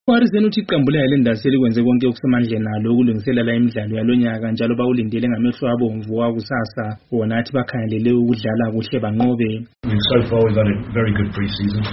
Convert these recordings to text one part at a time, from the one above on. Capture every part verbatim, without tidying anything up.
uHarrison uthi iqembu le-Highlanders selikwenze konke okusemandleni nalo ukulungiselela imidlalo yalonyaka njalo bawulindele ngamehlo abomvu wakusasa wona athi bakhangelele ukudlala kuhle banqobe. So far we've had a very good pre-season.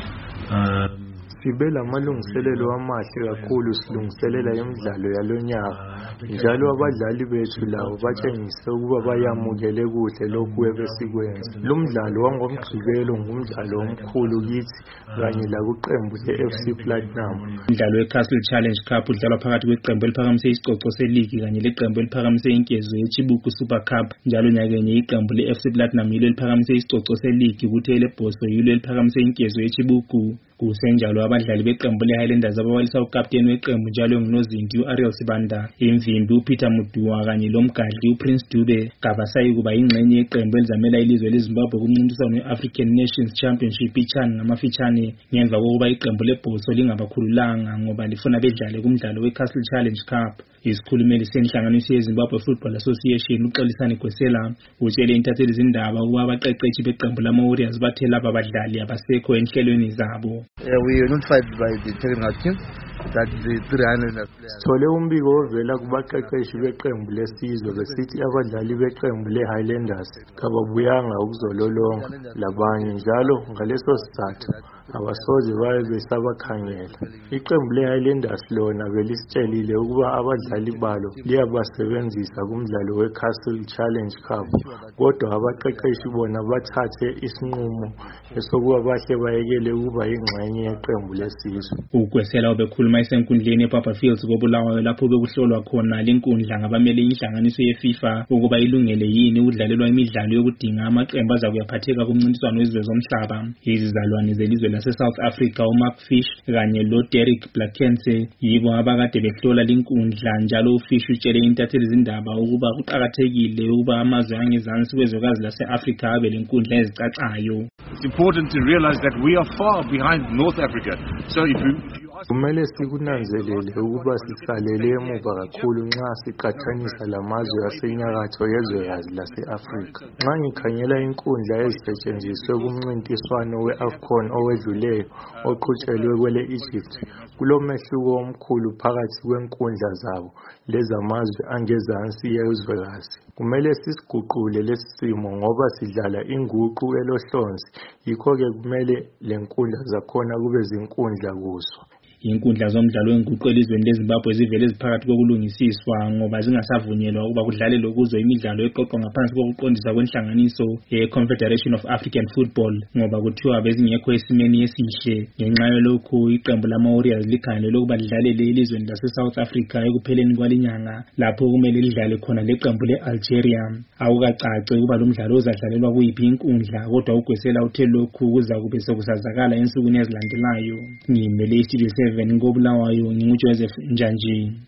Um, Sibe lamalungiselelo amahle kakhulu silungiselela imidlalo yalonyaka njalo abadlali bethu lawo batshengise ukuba bayamukele kuhle lokhu ebesikwenza. Lo mdlalo wangomgqibelo ngumdlalo omkhulu kithi kanye lakuqembu le-F C Platinum. Umdlalo we-Castle Challenge Cup udlalwa phakathi kweqembu eliphakamise isicoco seligi kanye leqembu eliphakamise inkezo yeChibuku Super Cup njalo nyakenye iqembu le-F C Platinum yilo eliphakamise isicoco seligi kuthi elebhoso yilo eliphakamise inkezo yeChibuku. Kusenjalo abadlali beqembu le-Highlanders abawalisa ukapteni weqembu njalo ngunozinti u-Ariel Sibanda, imvimbi uPeter Muduwa kanye lomgadli uPrince Dube kabasayi kuba ingxenye yeqembu elizamela ilizwe leZimbabwe kumncintiswano we-African Nations Championship iCHAN ngamafitshane ngemva kokuba iqembu lebhoso lingabakhululanga ngoba lifuna bedlale kumdlalo we-Castle Challenge Cup. Isikhulumeli senhlanganiso yeZimbabwe Football Association uXolisani Gwesela utshele intatheli izindaba ukuba abaqeqeshi beqembu lama-Warriors bathe laba badlali abasekho enhlelweni zabo. Uh, we are notified by the technical team that the three Highlanders players. Sithole umbiko ovela kubaqeqeshi beqembu lesizwe besithi abadlali beqembu le-Highlanders kababuyanga ukuzololonga labanye njalo ngaleso sizathu abasoze baye besabakhangela. Iqembu le-Highlanders lona belisitshelile ukuba abadlali balo liyabasebenzisa kumdlalo we-Castle Challenge Cup kodwa abaqeqeshi bona bathathe isinqumo esokuba bahle bayekele ukuba ingxenye yeqembu lesizwe. uGwesela ubekhuluma esenkundleni ePapa Fields koBulawayo lapho bekuhlolwa khona lenkundla ngabamele inhlanganiso yeFIFA ukuba ilungele yini ukudlalelwa imidlalo yokudinga amaqembu azakuyaphatheka kumncintiswano wezizwe zomhlaba. Izizalwane zelizwe lase-South Africa uMark Fish kanye loDerek Blackens yibo abakade behlola lenkundla njalo uFish utshele intatheli izindaba ukuba kuqakathekile ukuba amazwe angezansi kwezwekazi lase-Africa abe lenkundla ezicacayo. It's important to realize that we are far behind North Africa. So if you, if you ask kumele sikunanzelele ukuba sisalele emuva kakhulu nxa siqathanisa lamazwe asenyakatho yezwekazi lase-Afrika. Nxa ngikhangela inkundla ezisetshenziswe kumncintiswano we-AFCON owedluleyo oqhutshelwe kwele Egypt, kulomehluko omkhulu phakathi kwenkundla zabo lezamazwe angezansi yezwekazi. Kumele sisiguqule lesi simo ngoba sidlala inguqu elohlonzi, yikho-ke kumele lenkundla zakhona kube zinkundla kuzo. Inkundla zomdlalo wenguqu elizweni leZimbabwe zivele ziphakathi kokulungisiswa ngoba zingasavunyelwa ukuba kudlalelwe kuzo imidlalo eqoqwa ngaphansi kokuqondisa kwenhlanganiso ye-Confederation of African Football ngoba kuthiwa bezingekho esimeni esihle. Ngenxa yalokhu iqembu lama-Warriors likhangelele ukuba lidlalele elizweni lase-South Africa ekupheleni kwalinyanga lapho kumele lidlale khona leqembu le-Algeria. Awukacace ukuba lo mdlalo uzadlalelwa kuyiphi inkundla kodwa uGwesela uthe lokhu kuza kube sekusazakala ensukwini ezilandelayo. Ngimele iStudio seven koBulawayo nginguJoseph Njanji.